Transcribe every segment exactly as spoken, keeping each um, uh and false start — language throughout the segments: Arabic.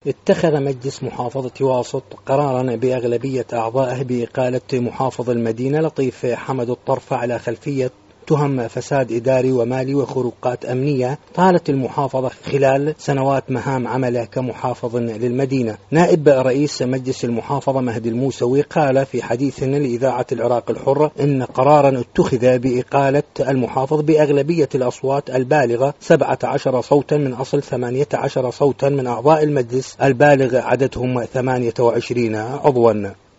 اتخذ مجلس محافظة واسط قرارا بأغلبية أعضائه بإقالة محافظ المدينة لطيف حمد الطرفة على خلفية تهم فساد إداري ومالي وخروقات أمنية طالت المحافظة خلال سنوات مهام عمله كمحافظ للمدينة. نائب رئيس مجلس المحافظة مهدي الموسوي قال في حديث لإذاعة العراق الحرة إن قرارا اتخذ بإقالة المحافظ بأغلبية الأصوات البالغة سبعة عشر صوتا من أصل ثمانية عشر صوتا من أعضاء المجلس البالغ عددهم ثمانية وعشرين عضوا.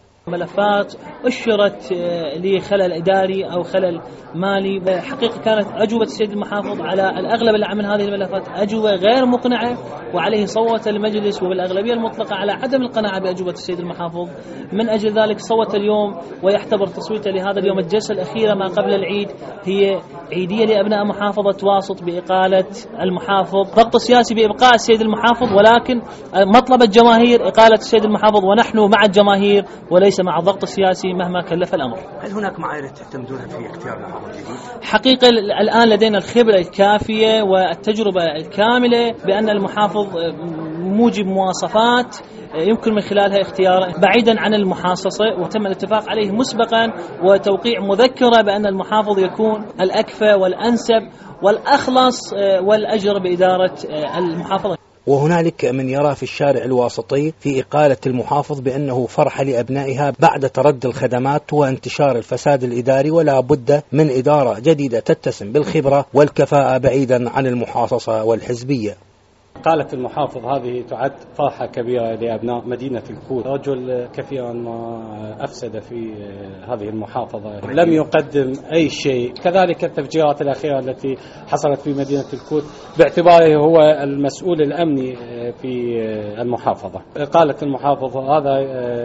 ملفات أشرت لخلل إداري أو خلل مالي. حقيقة كانت أجوبة السيد المحافظ على الأغلب اللي عمل هذه الملفات أجوبة غير مقنعة، وعليه صوت المجلس وبالأغلبية المطلقة على عدم القناعة بأجوبة السيد المحافظ. من أجل ذلك صوت اليوم ويعتبر تصويته لهذا اليوم الجلسة الأخيرة ما قبل العيد هي عيدية لأبناء محافظة واسط بإقالة المحافظ. ضغط سياسي بإبقاء السيد المحافظ، ولكن مطلب الجماهير إقالة السيد المحافظ، ونحن مع الجماهير وليس مع الضغط السياسي مهما كلف الأمر. هل هناك معايير تعتمدونها في اختيار محافظ جديد؟ حقيقة الآن لدينا الخبرة الكافية والتجربة الكاملة بأن المحافظ موجب مواصفات يمكن من خلالها اختياره بعيدا عن المحاصصة، وتم الاتفاق عليه مسبقا وتوقيع مذكرة بأن المحافظ يكون الأكفى والأنسب والأخلص والأجر بإدارة المحافظة. وهنالك من يرى في الشارع الواسطي في إقالة المحافظ بأنه فرح لأبنائها بعد تردي الخدمات وانتشار الفساد الإداري، ولا بد من إدارة جديدة تتسم بالخبرة والكفاءة بعيدا عن المحاصصة والحزبية. قالت المحافظ هذه تعد فرحة كبيرة لأبناء مدينة الكوت. رجل كثيرا ما أفسد في هذه المحافظة، لم يقدم أي شيء. كذلك التفجيرات الأخيرة التي حصلت في مدينة الكوت باعتباره هو المسؤول الأمني في المحافظة. قالت المحافظ هذا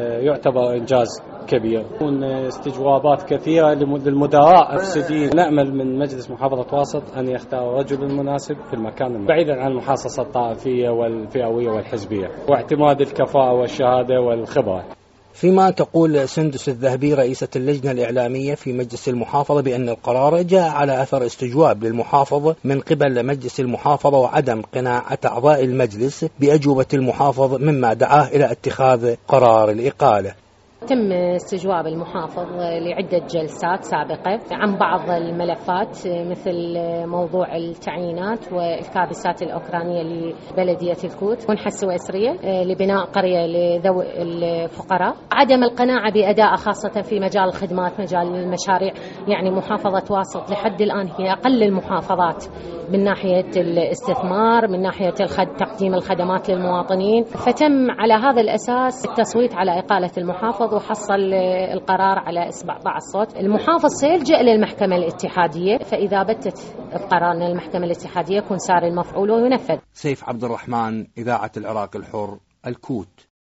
يعتبر إنجاز كبير. يكون استجوابات كثيرة للمدراء الفاسدين. نأمل من مجلس محافظة واسط أن يختار رجل المناسب في المكان بعيدا عن المحاصصة الطائفية والفئوية والحزبية، واعتماد الكفاءة والشهادة والخبرة. فيما تقول سندس الذهبي رئيسة اللجنة الإعلامية في مجلس المحافظة بأن القرار جاء على أثر استجواب للمحافظ من قبل مجلس المحافظة وعدم قناعة أعضاء المجلس بأجوبة المحافظ، مما دعاه إلى اتخاذ قرار الإقالة. تم استجواب المحافظ لعدة جلسات سابقة عن بعض الملفات مثل موضوع التعيينات والكابسات الأوكرانية لبلدية الكوت، منحة السويسرية لبناء قرية لذوي الفقراء، عدم القناعة بأداء خاصة في مجال الخدمات، مجال المشاريع. يعني محافظة واسط لحد الآن هي أقل المحافظات من ناحية الاستثمار، من ناحية الخد... تقديم الخدمات للمواطنين. فتم على هذا الأساس التصويت على إقالة المحافظ، وحصل القرار على سبعة عشر صوت. المحافظ سيلجأ للمحكمة الاتحادية، فإذا بتت قرارنا المحكمة الاتحادية يكون سار المفعول وينفذ. سيف عبد الرحمن، إذاعة العراق الحر، الكوت.